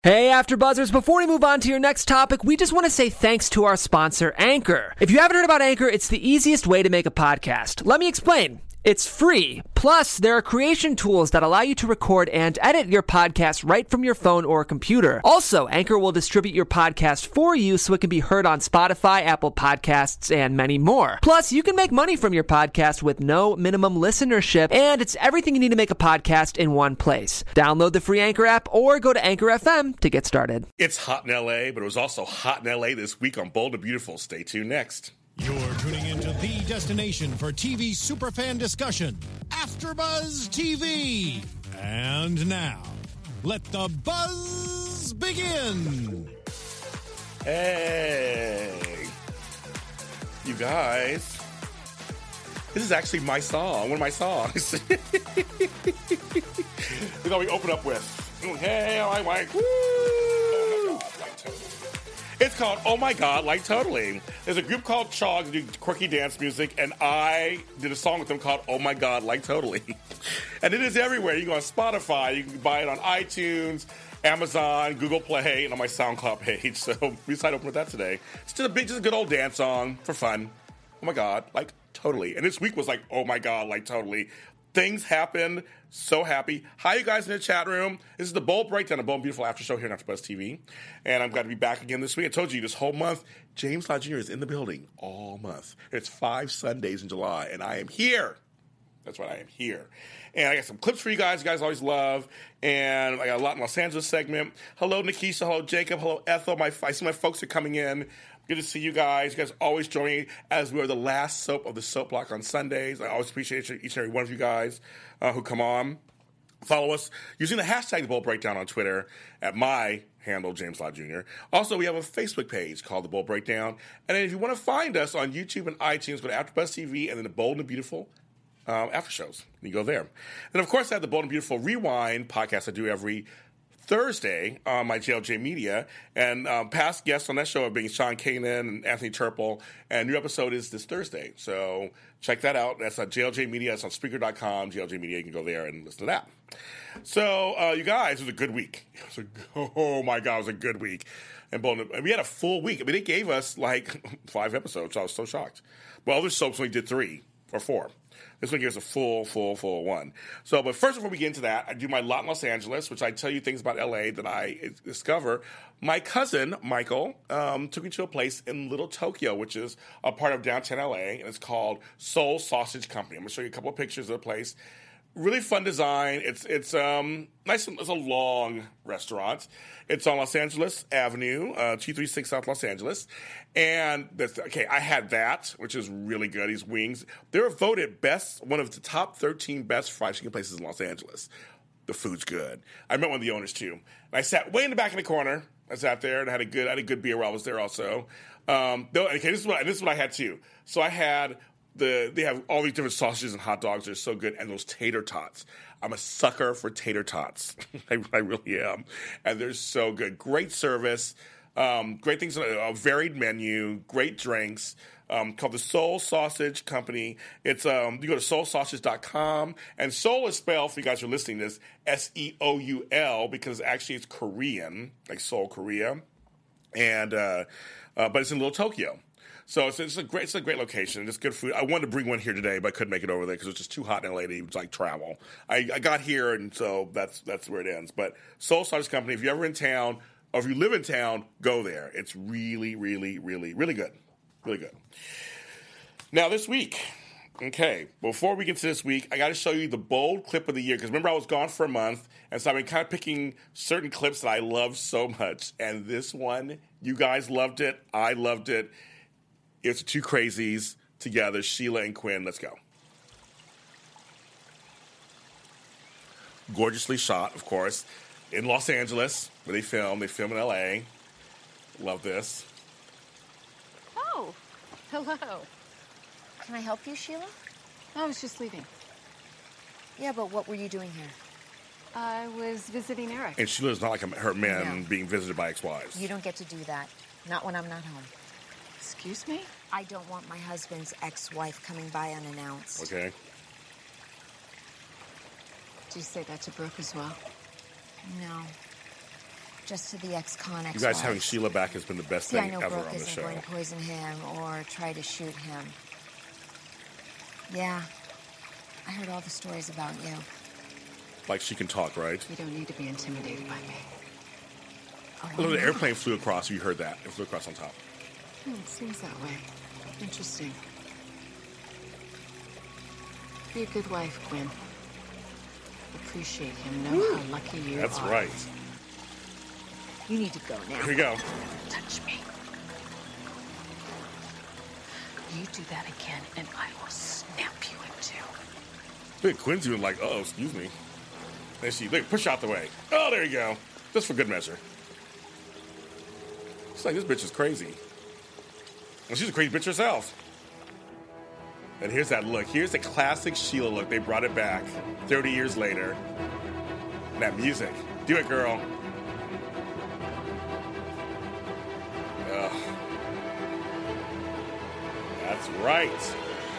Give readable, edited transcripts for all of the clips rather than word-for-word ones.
Hey, AfterBuzzers, before we move on to your next topic, we just want to say thanks to our sponsor, Anchor. If you haven't heard about Anchor, it's the easiest way to make a podcast. Let me explain. It's free. Plus, there are creation tools that allow you to record and edit your podcast right from your phone or computer. Also, Anchor will distribute your podcast for you so it can be heard on Spotify, Apple Podcasts, and many more. Plus, you can make money from your podcast with no minimum listenership, and it's everything you need to make a podcast in one place. Download the free Anchor app or go to Anchor FM to get started. It's hot in LA, but it was also hot in LA this week on Bold and Beautiful. Stay tuned next. You're tuning into the destination for TV superfan discussion, AfterBuzz TV. And now, let the buzz begin. Hey, you guys, this is actually my song, one of my songs. You know, we open up with, hey, I like, woo! Oh my God, like totally. It's called Oh My God, Like Totally. There's a group called Chog that do quirky dance music, and I did a song with them called Oh My God, Like Totally. And it is everywhere. You go on Spotify, you can buy it on iTunes, Amazon, Google Play, and on my SoundCloud page. So we decided to open with that today. It's just a good old dance song for fun. Oh my God, like totally. And this week was like, oh my God, like totally. Things happened. So happy. Hi, you guys in the chat room. This is the Bold Breakdown, a Bold and Beautiful after show here on AfterBuzz TV. And I'm glad to be back again this week. I told you this whole month, James Lott Jr. is in the building all month. It's 5 Sundays in July, and I am here. That's right, I am here. And I got some clips for you guys always love. And I got a lot in Los Angeles segment. Hello, Nikisha. Hello, Jacob. Hello, Ethel. I see my folks are coming in. Good to see you guys. You guys always join me as we are the last soap of the Soap Block on Sundays. I always appreciate each and every one of you guys who come on. Follow us using the hashtag The Bold Breakdown on Twitter at my handle, James Lott Jr. Also, we have a Facebook page called The Bold Breakdown. And then if you want to find us on YouTube and iTunes, go to AfterBuzz TV and then The Bold and Beautiful after shows. You go there. And of course, I have the Bold and Beautiful Rewind podcast I do every Thursday on my JLJ Media, and past guests on that show are being Sean Kanan and Anthony Turple, and new episode is this Thursday, so check that out. That's on JLJ Media. It's on Spreaker.com, JLJ Media. You can go there and listen to that. So, you guys, it was a good week. Oh my God, it was a good week. And we had a full week. I mean, they gave us like 5 episodes, so I was so shocked. Well, other soaps only did 3 or 4. This one gives a full one. So, but first, before we get into that, I do my lot in Los Angeles, which I tell you things about LA that I discover. My cousin, Michael, took me to a place in Little Tokyo, which is a part of downtown LA, and it's called Soul Sausage Company. I'm going to show you a couple of pictures of the place. Really fun design. It's nice. It's a long restaurant. It's on Los Angeles Avenue, 236 South Los Angeles. And I had that, which is really good. These wings. They were voted one of the top 13 best fried chicken places in Los Angeles. The food's good. I met one of the owners too. And I sat way in the back in the corner. I sat there and I had a good beer while I was there also. This is what I had too. So I had. They have all these different sausages and hot dogs. They're so good. And those tater tots. I'm a sucker for tater tots. I really am. And they're so good. Great service. Great things. A varied menu. Great drinks. Called the Soul Sausage Company. It's you go to soulsausage.com. And Soul is spelled, for you guys who are listening to this, S-E-O-U-L, because actually it's Korean, like Seoul, Korea. And but it's in Little Tokyo. So it's a great location. It's good food. I wanted to bring one here today, but I couldn't make it over there because it was just too hot in LA to even travel. I got here, and so that's where it ends. But Soul Sausage Company, if you're ever in town, or if you live in town, go there. It's really, really, really, really good. Really good. Now, this week, okay, before we get to this week, I got to show you the bold clip of the year. Because remember, I was gone for a month, and so I've been kind of picking certain clips that I love so much. And this one, you guys loved it. I loved it. It's the two crazies together, Sheila and Quinn. Let's go. Gorgeously shot, of course, in Los Angeles, where they film. They film in L.A. Love this. Oh, hello. Can I help you, Sheila? I was just leaving. Yeah, but what were you doing here? I was visiting Eric. And Sheila's not like her men being visited by ex-wives. You don't get to do that. Not when I'm not home. Excuse me? I don't want my husband's ex-wife coming by unannounced. Okay. Did you say that to Brooke as well? No. just to the ex-con ex-wife. You guys having Sheila back has been the best See, I thing know ever Brooke on the isn't show. going to poison him or try to shoot him. Yeah, I heard all the stories about you. Like she can talk, right? You don't need to be intimidated by me. Oh, Look, the no. airplane flew across. You heard that? It flew across on top. It seems that way. Interesting. Be a good wife, Quinn. Appreciate him. Know how lucky you That's are. right. You need to go now. Here we go. Touch me. You do that again, and I will snap you in two. Look, Quinn's even like, uh-oh, excuse me. And she, look, push out the way. Oh, there you go. Just for good measure. It's like, this bitch is crazy. And she's a crazy bitch herself. And here's that look. Here's the classic Sheila look. They brought it back 30 years later. And that music. Do it, girl. Ugh. That's right.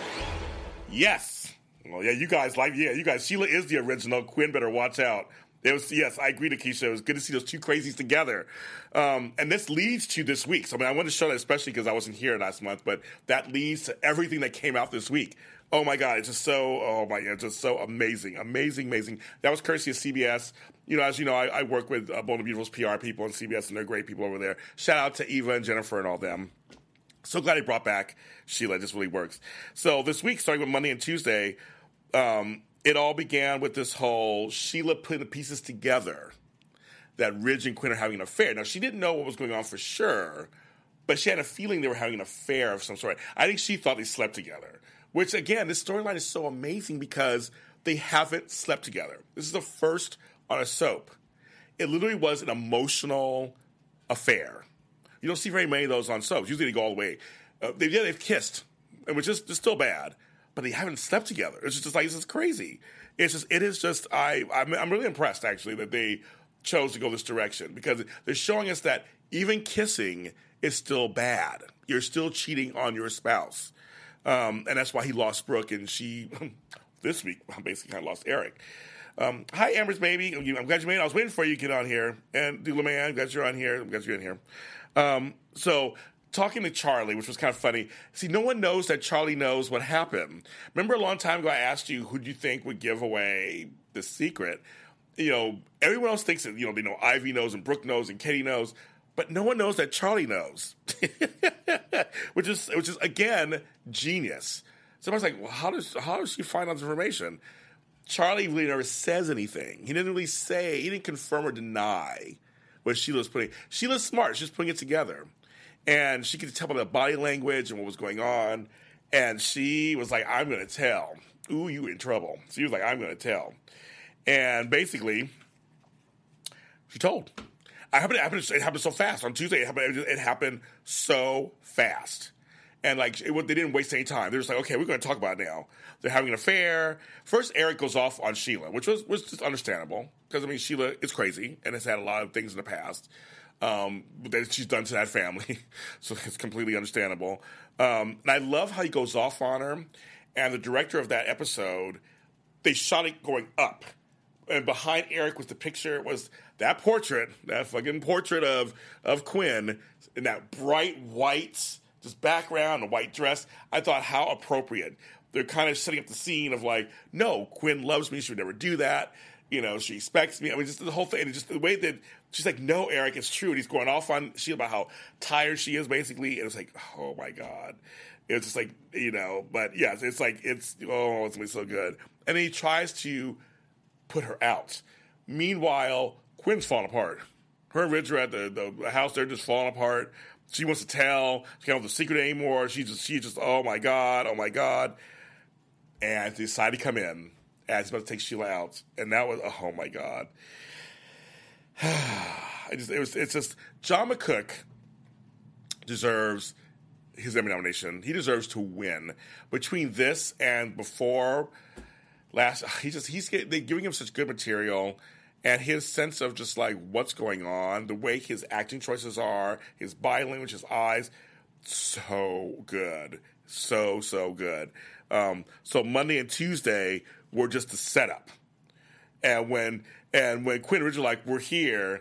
Yes. Well, yeah, you guys, Sheila is the original. Quinn better watch out. It was, yes, I agree, Keisha. It was good to see those two crazies together. And this leads to this week. So, I wanted to show that especially because I wasn't here last month, but that leads to everything that came out this week. Oh, my God. It's just so, it's just so amazing. Amazing, amazing. That was courtesy of CBS. As you know, I work with Bold and Beautiful's PR people on CBS, and they're great people over there. Shout out to Eva and Jennifer and all them. So glad they brought back Sheila. It just really works. So this week, starting with Monday and Tuesday, it all began with this whole Sheila putting the pieces together that Ridge and Quinn are having an affair. Now, she didn't know what was going on for sure, but she had a feeling they were having an affair of some sort. I think she thought they slept together, which, again, this storyline is so amazing because they haven't slept together. This is the first on a soap. It literally was an emotional affair. You don't see very many of those on soaps. Usually they go all the way. They've kissed, which is still bad. But they haven't slept together. It's just like, this is crazy. I'm really impressed, actually, that they chose to go this direction because they're showing us that even kissing is still bad. You're still cheating on your spouse. And that's why he lost Brooke, and she, this week, basically kind of lost Eric. Hi, Amber's baby. I'm glad you made it. I was waiting for you to get on here. And Dula Man, I'm glad you're on here. I'm glad you're in here. Talking to Charlie, which was kind of funny. See, no one knows that Charlie knows what happened. Remember a long time ago I asked you who do you think would give away the secret? Everyone else thinks that, they know Ivy knows and Brooke knows and Katie knows, but no one knows that Charlie knows. which is again genius. Somebody's like, well, how does she find out this information? Charlie really never says anything. He didn't confirm or deny what Sheila's putting. Sheila's smart, she's putting it together. And she could tell by the body language and what was going on. And she was like, I'm going to tell. Ooh, you in trouble. She was like, I'm going to tell. And basically, she told. It happened so fast. On Tuesday, it happened so fast. And they didn't waste any time. They were just like, okay, we're going to talk about it now. They're having an affair. First, Eric goes off on Sheila, which was just understandable. Because, Sheila is crazy and has had a lot of things in the past. That she's done to that family. So it's completely understandable. And I love how he goes off on her. And the director of that episode, they shot it going up. And behind Eric was the picture, was that portrait, that fucking portrait of Quinn in that bright white just background, a white dress. I thought, how appropriate. They're kind of setting up the scene of no, Quinn loves me. She would never do that. She expects me. Just the whole thing. And just the way that she's like, no, Eric, it's true. And he's going off on Sheila about how tired she is, basically. And it's like, oh, my God. It's just like, but yes, it's like, it's going to be so good. And then he tries to put her out. Meanwhile, Quinn's falling apart. Her and Ridge are at the house. They're just falling apart. She wants to tell. She can't have the secret anymore. She just, oh, my God. And they decide to come in. And he's about to take Sheila out. And that was, oh, my God. It's just, John McCook deserves his Emmy nomination. He deserves to win. Between this and before they're giving him such good material. And his sense of just what's going on, the way his acting choices are, his body language, his eyes, so good. So good. So Monday and Tuesday were just the setup. And when Quinn and Ridge were like, we're here,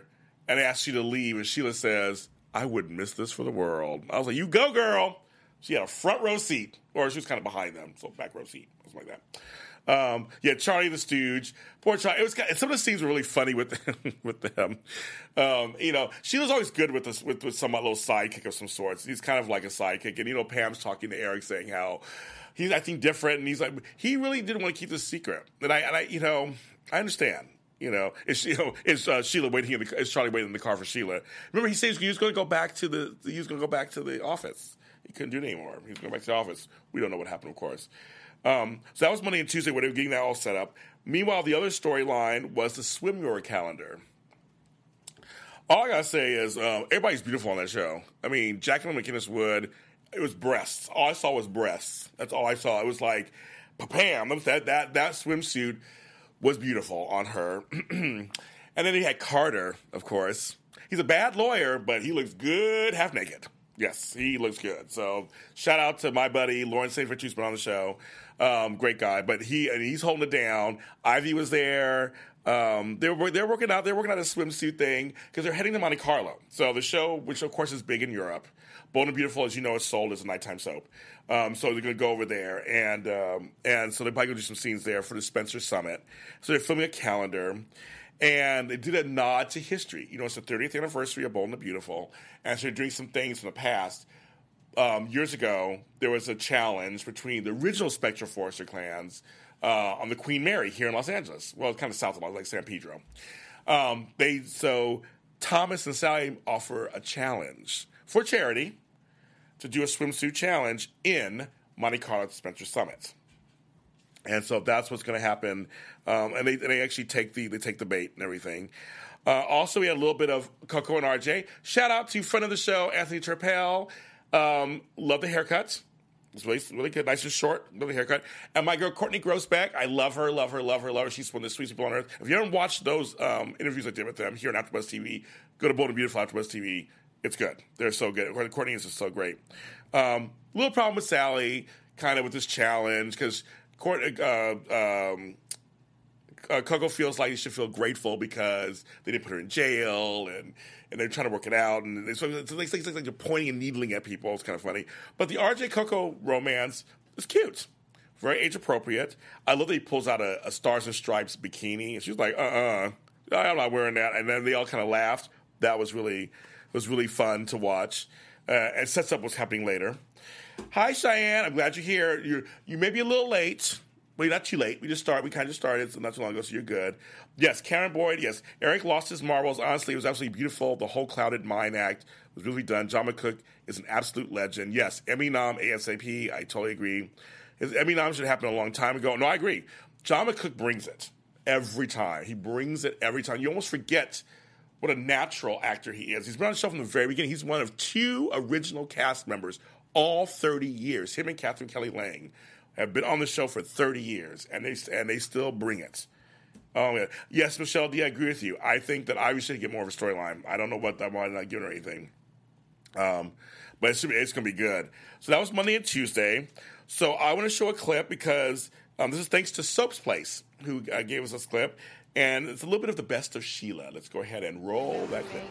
and asked Sheila to leave, and Sheila says, I wouldn't miss this for the world. I was like, you go, girl. She had a front row seat, or she was kind of behind them, so back row seat, something like that. Yeah, Charlie the Stooge. Poor Charlie. Some of the scenes were really funny with them. Sheila's always good with some little sidekick of some sorts. He's kind of like a sidekick, and Pam's talking to Eric saying how he's acting different, and he's like, he really didn't want to keep this secret. And I understand. Is Sheila waiting is Charlie waiting in the car for Sheila? Remember, he says he was going to go back to the office. He couldn't do it anymore. He was going back to the office. We don't know what happened, of course. So that was Monday and Tuesday when they were getting that all set up. Meanwhile, the other storyline was the Swim Your calendar. All I gotta say is everybody's beautiful on that show. I mean, Jacqueline McInnes Wood, it was breasts. All I saw was breasts. That's all I saw. It was like, bam! That swimsuit was beautiful on her. And then he had Carter, of course. He's a bad lawyer, but he looks good half naked. Yes, he looks good. So shout out to my buddy Lawrence St. Vincent, who's been on the show. Great guy, but he's holding it down. Ivy was there. They're working out a swimsuit thing because they're heading to Monte Carlo. So the show, which of course is big in Europe, Bold and Beautiful, as you know, is sold as a nighttime soap. So they're going to go over there, and so they're probably going to do some scenes there for the Spencer Summit. So they're filming a calendar. And they did a nod to history. It's the 30th anniversary of Bold and the Beautiful. And so they're doing some things from the past. Years ago, there was a challenge between the original Spectre Forrester clans on the Queen Mary here in Los Angeles. Well, it's kind of south of like San Pedro. So Thomas and Sally offer a challenge for charity to do a swimsuit challenge in Monte Carlo at the Spencer Summit. And so that's what's going to happen, and they actually take the bait and everything. Also, we had a little bit of Coco and RJ. Shout out to friend of the show, Anthony Turpel. Love the haircut. It's really, really good, nice and short. Love the haircut. And my girl Courtney Grossbeck, I love her. She's one of the sweetest people on earth. If you haven't watched those interviews I did with them here on AfterBuzz TV, go to Bold and Beautiful AfterBuzz TV. It's good. They're so good. Courtney is just so great. Little problem with Sally, kind of with this challenge because Coco feels like he should feel grateful because they didn't put her in jail, and they're trying to work it out, and it's like they're pointing and needling at people. It's kind of funny. But the RJ Coco romance is cute, very age appropriate. I love that he pulls out a Stars and Stripes bikini, and she's like, I'm not wearing that. And then they all kind of laughed. That was really fun to watch. It sets up what's happening later. Hi, Cheyenne. I'm glad you're here. You may be a little late, but you're not too late. We kind of just started so not too long ago, so you're good. Yes, Karen Boyd, yes. Eric lost his marbles. Honestly, it was absolutely beautiful. The whole Clouded Mind act was really done. John McCook is an absolute legend. Yes, Emmy nom ASAP. I totally agree. His Emmy nom should have happened a long time ago. No, I agree. John McCook brings it every time. He brings it every time. You almost forget what a natural actor he is. He's been on the show from the very beginning. He's one of 2 original cast members all 30 years. Him and Catherine Kelly Lang have been on the show for 30 years, and they still bring it. Oh, yeah. Yes, Michelle D., I agree with you. I think that Ivy should get more of a storyline. I don't know why they're not giving her anything. But it's going to be good. So that was Monday and Tuesday. So I want to show a clip because this is thanks to Soap's Place, who gave us this clip. And it's a little bit of the best of Sheila. Let's go ahead and roll that clip.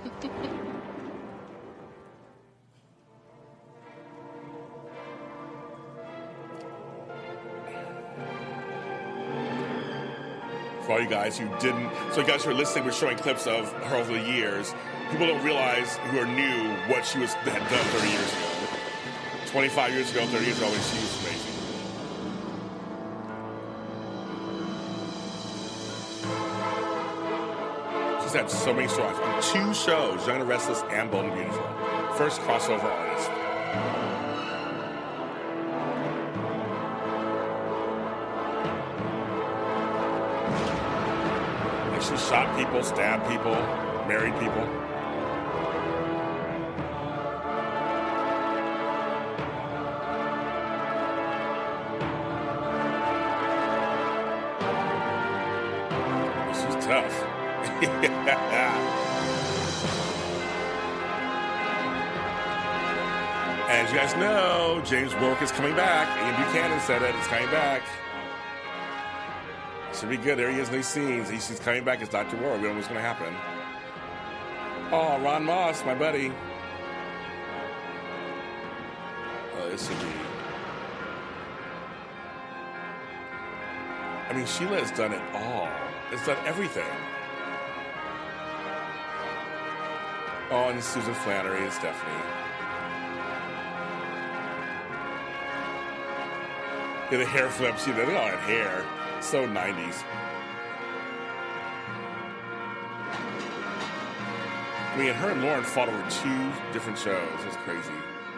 For all you guys who didn't, so you guys who are listening, we're showing clips of her over the years. People don't realize who are new what she had done 30 years ago. 25 years ago, 30 years ago, she was amazing. She's had so many stories on 2 shows, Young and the Restless and Bold and Beautiful. First crossover artist. She shot people, stabbed people, married people. She's tough. As you guys know, James Warwick is coming back. Ian Buchanan said it. It's coming back. Should be good. There he is in these scenes. He's coming back as Dr. Warwick. We don't know what's going to happen. Oh, Ron Moss, my buddy. Oh, this should be... I mean, Sheila has done it all. It's done everything. Oh, and Susan Flannery and Stephanie. Yeah, the hair flips. Look at all that hair. So 90s. I mean, her and Lauren fought over 2 different shows. It was crazy.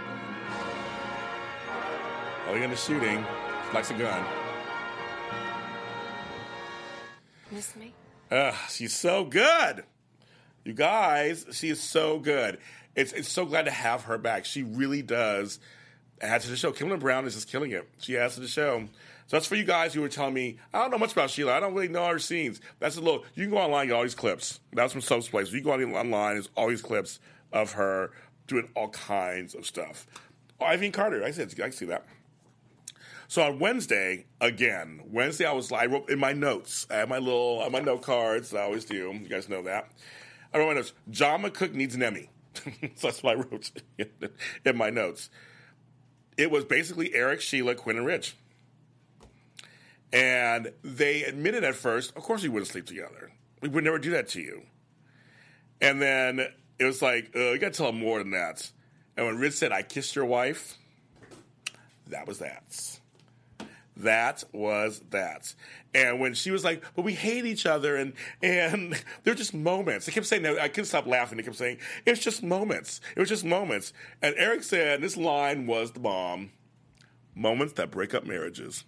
Oh, you're into shooting. She likes a gun. Miss me? She's so good. You guys, she is so good. It's so glad to have her back. She really does add to the show. Kimberly Brown is just killing it. She adds to the show. So that's for you guys who were telling me, I don't know much about Sheila. I don't really know her scenes. That's a little, you can go online and get all these clips. That's from Soap's Place. You go online, there's all these clips of her doing all kinds of stuff. Oh, Irene Carter, I can see that. So on Wednesday, I wrote in my notes. I have my note cards. I always do. You guys know that. I wrote my notes. John McCook needs an Emmy. So that's what I wrote in my notes. It was basically Eric, Sheila, Quinn, and Rich. And they admitted at first, of course we wouldn't sleep together. We would never do that to you. And then it was like, you got to tell them more than that. And when Rich said, I kissed your wife, that was that. That was that. And when she was like, but we hate each other, and they're just moments. They kept saying that. I couldn't stop laughing. They kept saying, it's just moments. It was just moments. And Eric said, this line was the bomb, moments that break up marriages.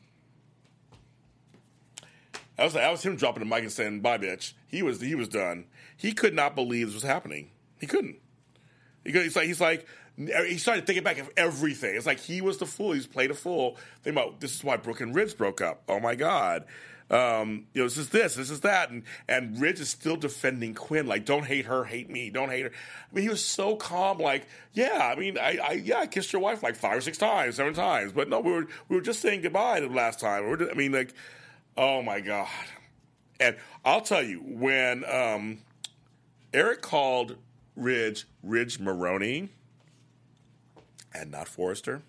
That was him dropping the mic and saying, bye, bitch. He was done. He could not believe this was happening. He couldn't. He started thinking back of everything. It's like he was the fool. He's played a fool. Thinking about, this is why Brooke and Ridge broke up. Oh, my God. This is that. And Ridge is still defending Quinn. Like, don't hate her, hate me. Don't hate her. I mean, he was so calm. Like, yeah, I mean, I kissed your wife like 5 or 6 times, 7 times. But no, we were just saying goodbye the last time. Oh, my God. And I'll tell you, when Eric called Ridge Maroney and not Forrester,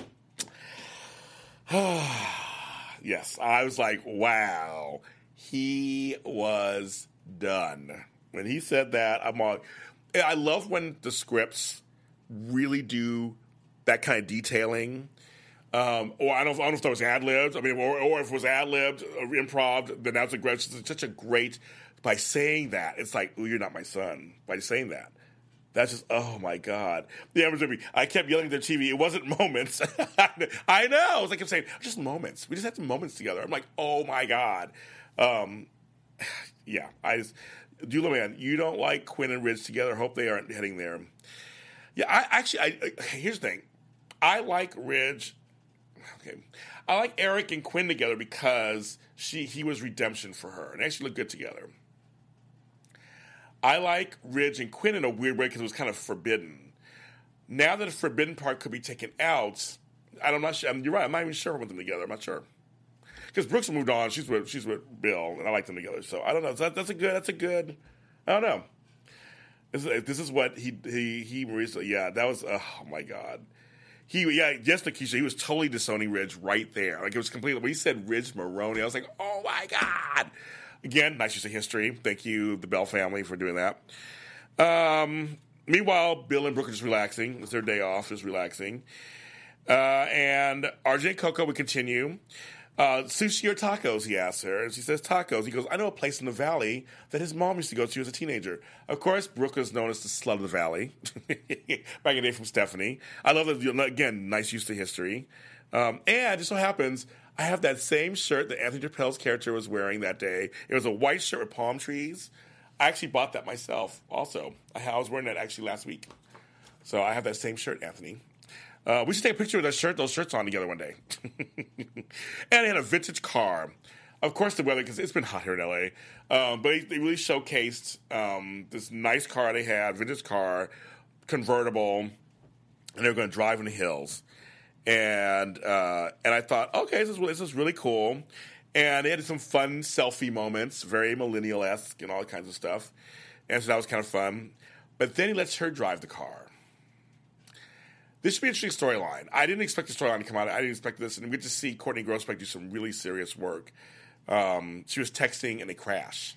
yes, I was like, wow, he was done. When he said that, I'm like, I love when the scripts really do that kind of detailing. Or I don't know if that was ad-libbed. I mean, or if it was ad-libbed or improv, then that's such a great, by saying that, it's like, oh, you're not my son. By saying that. That's just, oh, my God. I kept yelling at the TV. It wasn't moments. I know. It's like I'm saying, just moments. We just had some moments together. I'm like, oh, my God. Yeah. Dula Man, you don't like Quinn and Ridge together. Hope they aren't heading there. Yeah, here's the thing. I like Ridge. Okay. I like Eric and Quinn together because he was redemption for her. And they actually look good together. I like Ridge and Quinn in a weird way because it was kind of forbidden. Now that the forbidden part could be taken out, I'm not sure. You're right. I'm not even sure with them together. I'm not sure. Because Brooks moved on. She's with Bill, and I like them together. So I don't know. That's a good. I don't know. This is what he recently. Yeah, that was. Oh my God. Yes, Nikisha, he was totally disowning Ridge right there. Like, it was completely, when he said Ridge Maroney, I was like, oh my God. Again, nice use of history. Thank you, the Bell family, for doing that. Meanwhile, Bill and Brooke are just relaxing. It's their day off, just relaxing. And RJ and Coco would continue. Sushi or tacos, he asks her. And she says tacos. He goes, I know a place in the Valley that his mom used to go to as a teenager. Of course, Brooke is known as the slut of the Valley. Back in the day from Stephanie. I love that, again, nice use to history. And it just so happens, I have that same shirt that Anthony Chappelle's character was wearing that day. It was a white shirt with palm trees. I actually bought that myself also. I was wearing that actually last week. So I have that same shirt, Anthony. We should take a picture of those shirts on together one day. And they had a vintage car. Of course, the weather, because it's been hot here in L.A. But they really showcased this nice car they had, vintage car, convertible, and they were going to drive in the hills. And I thought, okay, this is really cool. And they had some fun selfie moments, very millennial-esque and all kinds of stuff. And so that was kind of fun. But then he lets her drive the car. This should be an interesting storyline. I didn't expect the storyline to come out. I didn't expect this. And we get to see Courtney Grosbeck do some really serious work. She was texting in a crash.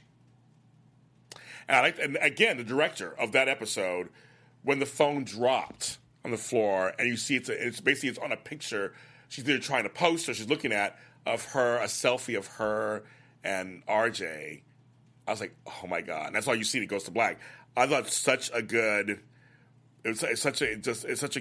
And again, the director of that episode, when the phone dropped on the floor, and you see it's basically on a picture she's either trying to post or she's looking at of her, a selfie of her and RJ. I was like, oh my God. And that's all you see, it goes to black. I thought such a good... It's such a good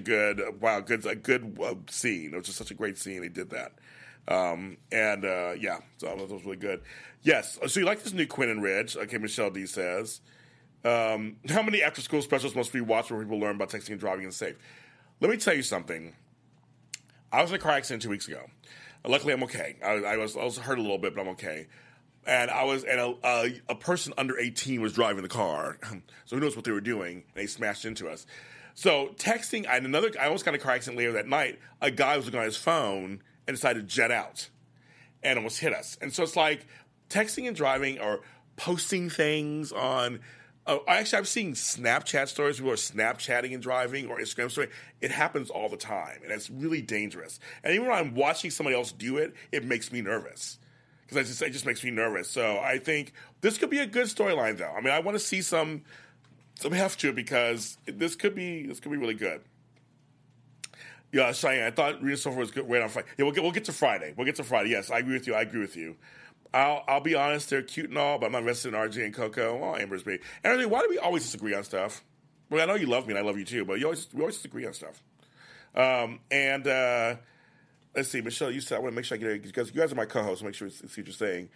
scene. It was just such a great scene. They did that, so that was really good. Yes, so you like this new Quinn and Ridge? Okay, Michelle D says, how many after-school specials must we watch where people learn about texting and driving and safe? Let me tell you something. I was in a car accident 2 weeks ago. Luckily, I'm okay. I was hurt a little bit, but I'm okay. And a person under 18 was driving the car, so who knows what they were doing? And they smashed into us. So texting, I almost got in a car accident later that night. A guy was looking on his phone and decided to jet out and almost hit us. And so it's like texting and driving or posting things on. Actually, I'm seeing Snapchat stories. People are Snapchatting and driving, or Instagram stories. It happens all the time, and it's really dangerous. And even when I'm watching somebody else do it, it makes me nervous. Because it just makes me nervous. So I think this could be a good storyline, though. I mean, I want to see some heft to it because this could be really good. Yeah, Cheyenne, I thought Rita Sofer was good. Wait on Friday. Yeah, we'll get to Friday. Yes, I agree with you. I'll be honest, they're cute and all, but I'm not invested in RJ and Coco. Oh, Amber's baby. And RJ, why do we always disagree on stuff? Well, I know you love me and I love you too, but we always disagree on stuff. Let's see, Michelle, you said I want to make sure I get it because you guys are my co-hosts. Make sure you see what you're saying.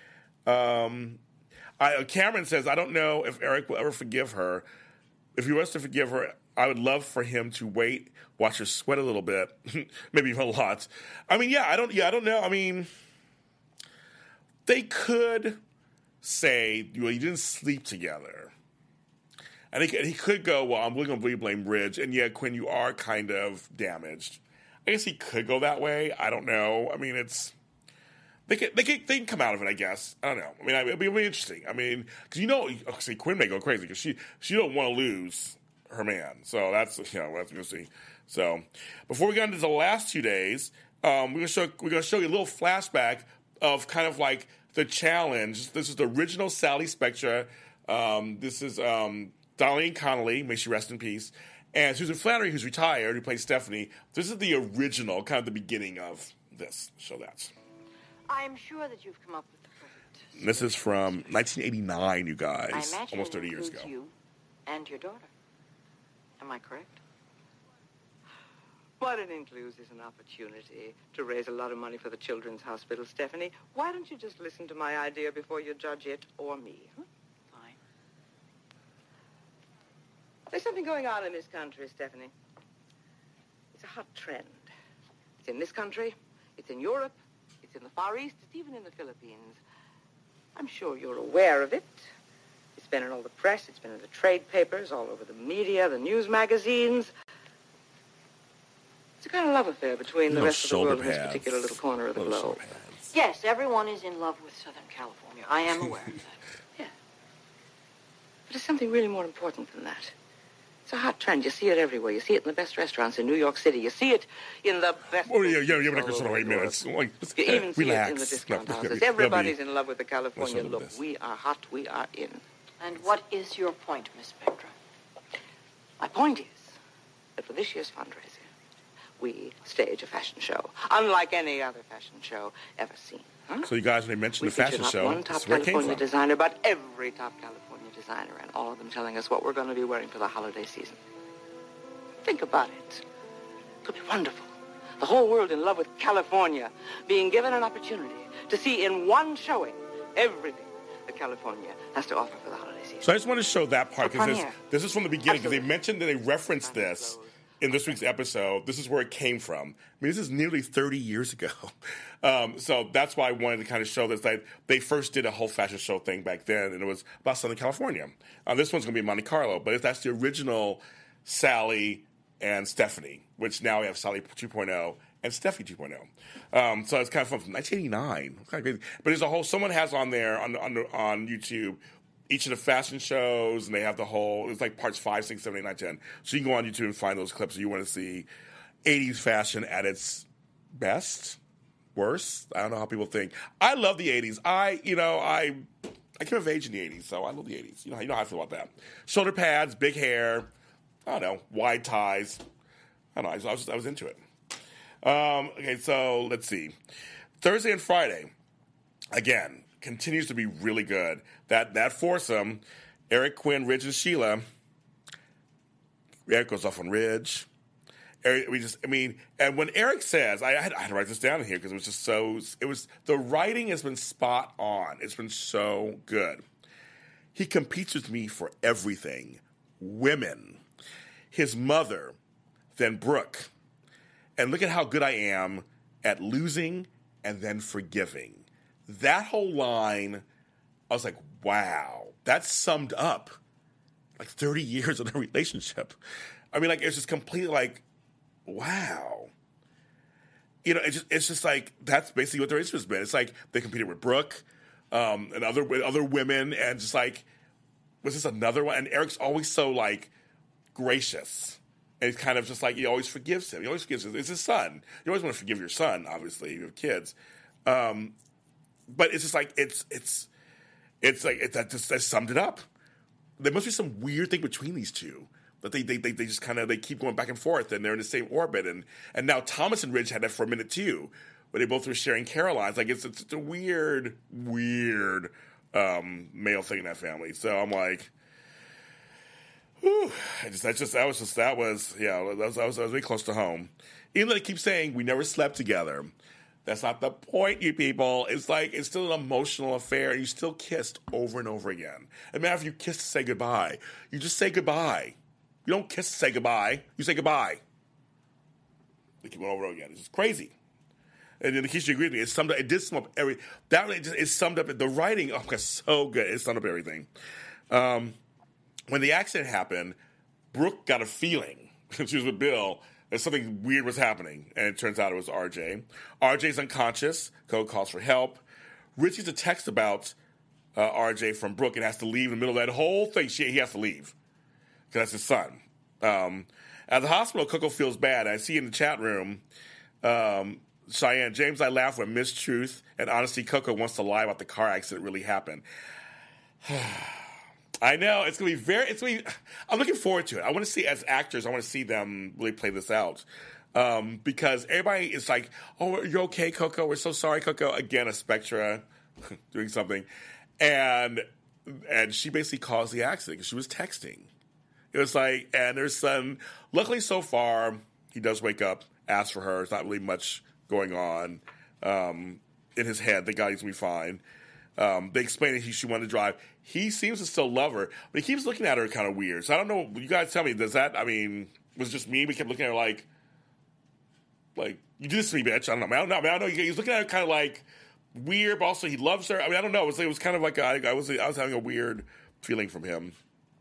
Cameron says, I don't know if Eric will ever forgive her. If he was to forgive her, I would love for him to wait, watch her sweat a little bit, maybe even a lot. I mean, I don't know. I mean, they could say, well, you didn't sleep together. And he could go, well, I'm going to blame Ridge. And yeah, Quinn, you are kind of damaged. I guess he could go that way. I don't know. I mean, they can come out of it, I guess. I don't know. I mean, it'd be really interesting. I mean, because Quinn may go crazy because she don't want to lose her man. So that's what we'll see. So before we get into the last 2 days, we're gonna show you a little flashback of kind of like the challenge. This is the original Sally Spectra. This is Darlene Connolly, may she rest in peace. And Susan Flannery, who's retired, who plays Stephanie. This is the original, kind of the beginning of this. So that's. I'm sure that you've come up with the perfect. This is from 1989, you guys. I imagine almost 30 years ago. You and your daughter. Am I correct? What it includes is an opportunity to raise a lot of money for the Children's Hospital, Stephanie. Why don't you just listen to my idea before you judge it or me? Huh? Fine. There's something going on in this country, Stephanie. It's a hot trend. It's in this country. It's in Europe. It's in the Far East. It's even in the Philippines. I'm sure you're aware of it. It's been in all the press. It's been in the trade papers, all over the media, the news magazines. It's a kind of love affair between the rest of the world and this particular little corner of the globe. Yes, everyone is in love with Southern California. I am aware of that. Yeah. But it's something really more important than that. It's a hot trend. You see it everywhere. You see it in the best restaurants in New York City. You see it in the best... Oh, yeah, but sort of 8 minutes. Like, you even see it in the discount houses. Everybody's in love with the California look. We are hot. We are in. And what is your point, Miss Spectra? My point is that for this year's fundraiser, we stage a fashion show, unlike any other fashion show ever seen. Huh? So you guys, when they mentioned the fashion show, one top California designer, but every top California designer, and all of them telling us what we're going to be wearing for the holiday season. Think about it. It could be wonderful. The whole world in love with California, being given an opportunity to see in one showing everything that California has to offer for the holiday season. So I just want to show that part because this is from the beginning because they mentioned that they referenced this in this week's episode. This is where it came from. I mean, this is nearly 30 years ago. So that's why I wanted to kind of show this. That they first did a whole fashion show thing back then, and it was about Southern California. This one's going to be Monte Carlo, but that's the original Sally and Stephanie, which now we have Sally 2.0 and Steffi 2.0. So it's kind of fun from 1989. It's kind of crazy. But there's a whole, someone has on there on YouTube each of the fashion shows, and they have the whole, it's like parts 5, 6, 7, 8, 9, 10. So you can go on YouTube and find those clips if you want to see 80s fashion at its best, worst. I don't know how people think. I love the 80s. I came of age in the 80s, so I love the 80s. You know how I feel about that. Shoulder pads, big hair, I don't know, wide ties. I don't know, I was into it. Okay, so let's see. Thursday and Friday, again, continues to be really good. That foursome, Eric, Quinn, Ridge, and Sheila. Eric goes off on Ridge. Eric, and when Eric says, I had to write this down in here because it was just the writing has been spot on. It's been so good. He competes with me for everything. Women. His mother, then Brooke. And look at how good I am at losing and then forgiving. That whole line, I was like, wow, that summed up like 30 years of their relationship. I mean, like, it's just completely like, wow. You know, it's just like, that's basically what their interest has been. It's like they competed with Brooke and other women, and just like, was this another one? And Eric's always so like gracious. And it's kind of just like, he always forgives him. He always forgives him. It's his son. You always want to forgive your son, obviously, you have kids. But it's just like, it's like, that summed it up. There must be some weird thing between these two. That they just kind of, they keep going back and forth, and they're in the same orbit. And now Thomas and Ridge had that for a minute too, where they both were sharing Caroline's. Like, it's a weird male thing in that family. So I'm like, whew, that was really close to home. Even though they keep saying we never slept together, that's not the point, you people. It's like, it's still an emotional affair, and you still kissed over and over again. And matter if you kiss to say goodbye, you just say goodbye. You don't kiss to say goodbye. You say goodbye. They keep going over and over again. It's just crazy. And in case you agree with me, it did sum up every. That really it summed up the writing. Oh, it's so good. It summed up everything. When the accident happened, Brooke got a feeling. She was with Bill that something weird was happening, and it turns out it was RJ. RJ's unconscious. Code calls for help. Rich gets a text about RJ from Brooke and has to leave in the middle of that whole thing. He has to leave because that's his son. At the hospital, Coco feels bad. I see in the chat room, Cheyenne, James, I laugh when mistruth and honesty. Coco wants to lie about the car accident really happened. I know it's gonna be I'm looking forward to it. I want to see, as actors, I want to see them really play this out, because everybody is like, "Oh, you're okay, Coco. We're so sorry, Coco." Again, a Spectra doing something, and she basically caused the accident because she was texting. It was like, and her son, luckily so far, he does wake up, ask for her. There's not really much going on in his head. Thank God he's going to be fine. They explain that she wanted to drive. He seems to still love her, but he keeps looking at her kind of weird. So I don't know. You guys tell me, was it just me? We kept looking at her like, you did this to me, bitch. I don't know. I don't know. He's looking at her kind of like weird, but also he loves her. I mean, I don't know. It was kind of like I was having a weird feeling from him.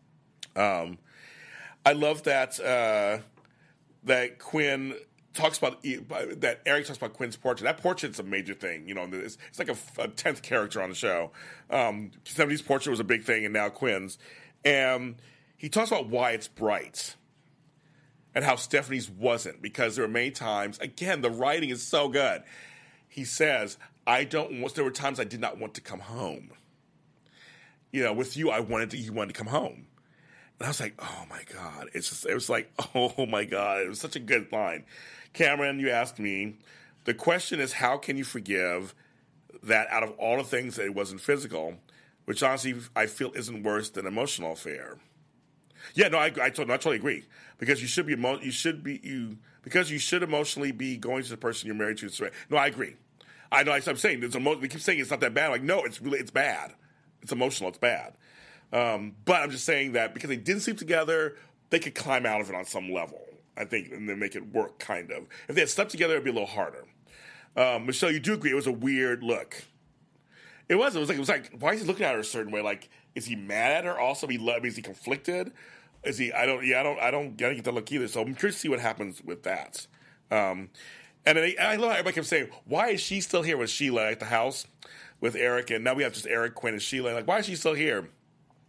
I love that Quinn talks about, that Eric talks about Quinn's portrait. That portrait's a major thing. You know, it's like a 10th character on the show. 70's portrait was a big thing, and now Quinn's. And he talks about why it's bright and how Stephanie's wasn't, because there were many times, again, the writing is so good. He says, there were times I did not want to come home. You know, with you, you wanted to come home. And I was like, oh my God. It was like, oh my God. It was such a good line. Cameron, you asked me, the question is, how can you forgive that out of all the things that it wasn't physical, which honestly I feel isn't worse than an emotional affair? Yeah, no, I totally agree. Because you should emotionally be going to the person you're married to. No, I agree. I know. I'm saying we keep saying it's not that bad. Like, no, it's bad. It's emotional. It's bad. But I'm just saying that because they didn't sleep together, they could climb out of it on some level, I think, and then make it work, kind of. If they had slept together, it'd be a little harder. Michelle, you do agree it was a weird look. It was like, why is he looking at her a certain way? Like, is he mad at her? Also, is he conflicted? Is he? I don't get that look either. So I'm curious to see what happens with that. And then I love how everybody kept saying, why is she still here with Sheila at the house with Eric? And now we have just Eric, Quinn, and Sheila. Like, why is she still here?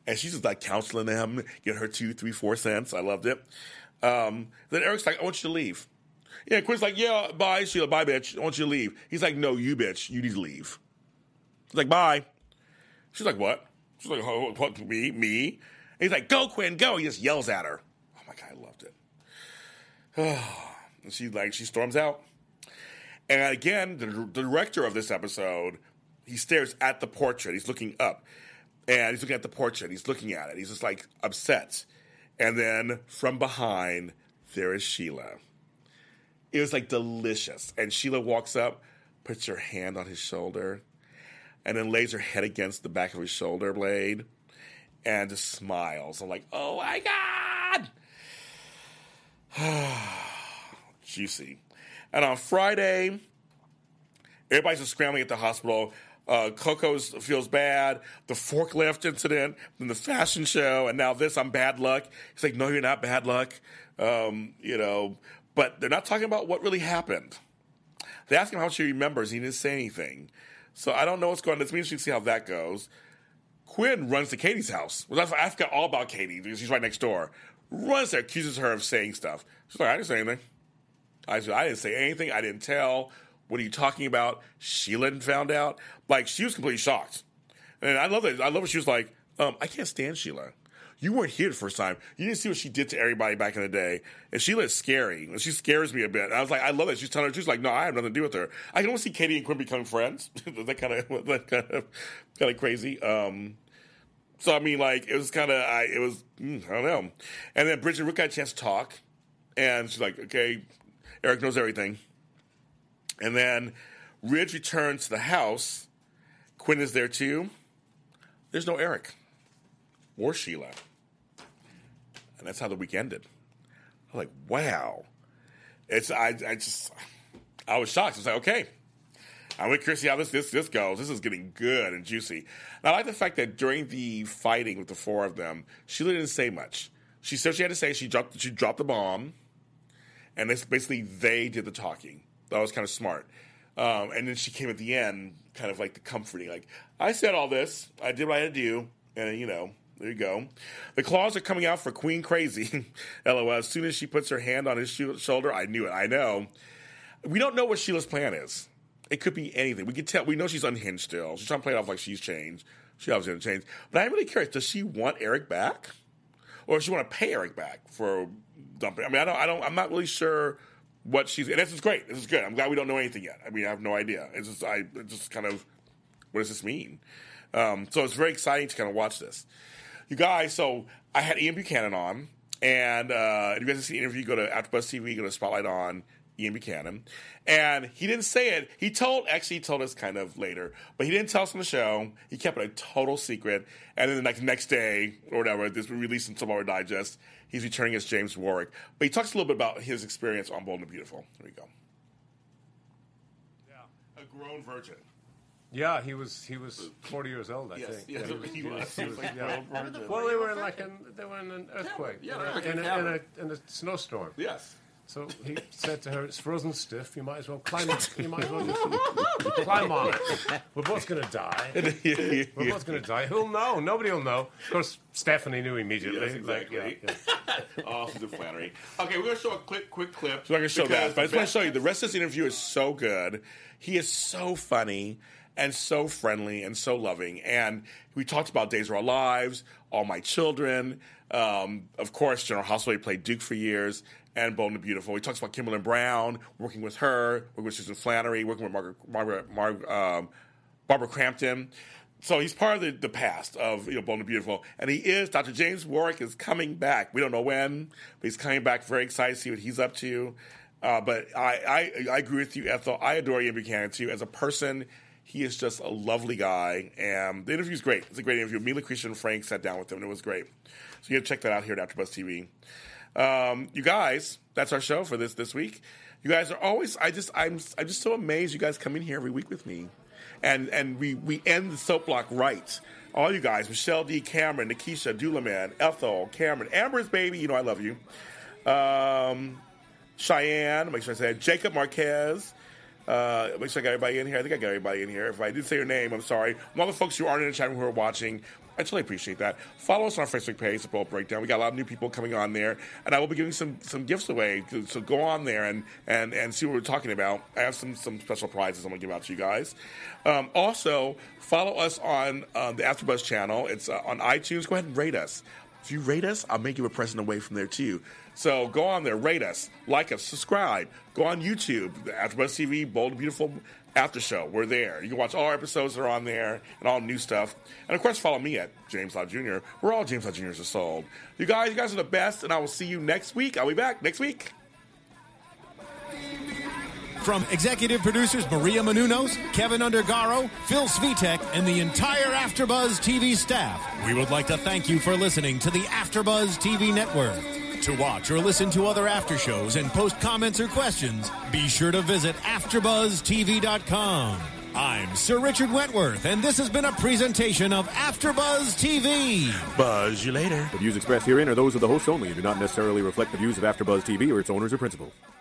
And she's just like counseling him, getting her 2, 3, 4 cents. I loved it. Then Eric's like, I want you to leave. Yeah, Quinn's like, yeah, bye, Sheila, bye, bitch. I want you to leave. He's like, no, you bitch, you need to leave. He's like, bye. She's like, what? She's like, oh, what, me? And he's like, go, Quinn, go. He just yells at her. Oh, my God, I loved it. And she storms out. And again, the director of this episode, he stares at the portrait. He's looking up. And he's looking at the portrait. He's looking at it. He's just, like, upset. And then from behind, there is Sheila. It was, like, delicious. And Sheila walks up, puts her hand on his shoulder, and then lays her head against the back of his shoulder blade and just smiles. I'm like, oh, my God. Juicy. And on Friday, everybody's just scrambling at the hospital. Coco feels bad. The forklift incident, then the fashion show, and now this, I'm bad luck. He's like, no, you're not bad luck. But they're not talking about what really happened. They ask him how much he remembers. He didn't say anything. So I don't know what's going on. It's interesting to see how that goes. Quinn runs to Katie's house. Well, I forgot all about Katie because she's right next door. Runs there, accuses her of saying stuff. She's like, I didn't say anything. I didn't say anything. I didn't tell. What are you talking about? Sheila hadn't found out. Like, she was completely shocked. And I love that. I love what she was like, I can't stand Sheila. You weren't here the first time. You didn't see what she did to everybody back in the day. And Sheila is scary. And she scares me a bit. And I was like, I love it. She's telling her, she's like, no, I have nothing to do with her. I can almost see Katie and Quinn becoming friends. that kind of crazy. So, I mean, like, it was kind of, I don't know. And then Bridget Rook got a chance to talk. And she's like, okay, Eric knows everything. And then Ridge returns to the house. Quinn is there too. There's no Eric or Sheila. And that's how the week ended. I was like, wow. I was shocked. I was like, okay. I'm with Chrissy how this goes. This is getting good and juicy. And I like the fact that during the fighting with the four of them, Sheila didn't say much. She said she had to say she dropped the bomb. And this basically they did the talking. That was kind of smart. And then she came at the end, kind of like the comforting, like, I said all this. I did what I had to do. And, there you go. The claws are coming out for Queen Crazy. LOL. As soon as she puts her hand on his shoulder, I knew it. I know. We don't know what Sheila's plan is. It could be anything. We can tell. We know she's unhinged still. She's trying to play it off like she's changed. She obviously hasn't changed. But I'm really curious. Does she want Eric back? Or does she want to pay Eric back for dumping? I mean, I'm not really sure what she's. And this is great. This is good. I'm glad we don't know anything yet. I mean, I have no idea. It's just kind of, what does this mean? So it's very exciting to kind of watch this. You guys, so I had Ian Buchanan on, and if you guys see the interview, go to AfterBuzz TV, go to Spotlight on Ian Buchanan, and he didn't say it. He told us kind of later, but he didn't tell us on the show. He kept it a total secret, and then the next day or whatever, this was released in Some Our Digest. He's returning as James Warwick, but he talks a little bit about his experience on Bold and Beautiful. There we go. Yeah, a grown virgin. Yeah, he was 40 years old, I think. Yes, yeah, he was like yeah. Well, they were in an earthquake, in a snowstorm. Yes. So he said to her, "It's frozen stiff. You might as well climb it. You might as well just climb on it. We're both going to die. We're both going to die. Who'll know? Nobody will know." Of course, Stephanie knew immediately. Yes, exactly. Yeah. Oh, she's a flattery. Okay, we're going to show a quick clip. So I'm going to show that, but I just want to show you the rest of this interview is so good. He is so funny and so friendly and so loving. And we talked about Days of Our Lives, All My Children. Of course, General Hospital, he played Duke for years, and Bold and Beautiful. He talks about Kimberly Brown, working with her, working with Susan Flannery, working with Barbara Crampton. So he's part of the past of Bold and Beautiful. And he is, Dr. James Warwick is coming back. We don't know when, but he's coming back. Very excited to see what he's up to. But I agree with you, Ethel. I adore Ian Buchanan, too. As a person, he is just a lovely guy, and the interview's great. It's a great interview. Mila Christian and Frank sat down with him, and it was great. So you got to check that out here at AfterBuzz TV. You guys, that's our show for this week. You guys are always. I'm just so amazed. You guys come in here every week with me, and we end the soap block right. All you guys, Michelle D, Cameron, Nikisha, Dulaman, Ethel, Cameron, Amber's baby. I love you. Cheyenne, make sure I said Jacob Marquez. Make sure I got everybody in here. I think I got everybody in here. If I didn't say your name, I'm sorry. All the folks who aren't in the chat room who are watching, I totally appreciate that. Follow us on our Facebook page, The Bold Breakdown. We got a lot of new people coming on there, and I will be giving some gifts away. So go on there and see what we're talking about. I have some special prizes I'm going to give out to you guys. Also, follow us on the AfterBuzz channel. It's on iTunes. Go ahead and rate us. If you rate us, I'll make you a present away from there, too. So go on there, rate us, like us, subscribe. Go on YouTube, the AfterBuzz TV, Bold and Beautiful After Show. We're there. You can watch all our episodes that are on there and all new stuff. And, of course, follow me at James Lott Jr. We're all James Lott Jr.'s are sold. You guys are the best, and I will see you next week. I'll be back next week. From executive producers Maria Menounos, Kevin Undergaro, Phil Svitek, and the entire AfterBuzz TV staff, we would like to thank you for listening to the AfterBuzz TV network. To watch or listen to other after shows and post comments or questions, be sure to visit AfterBuzzTV.com. I'm Sir Richard Wentworth, and this has been a presentation of AfterBuzz TV. Buzz you later. The views expressed herein are those of the hosts only and do not necessarily reflect the views of AfterBuzz TV or its owners or principals.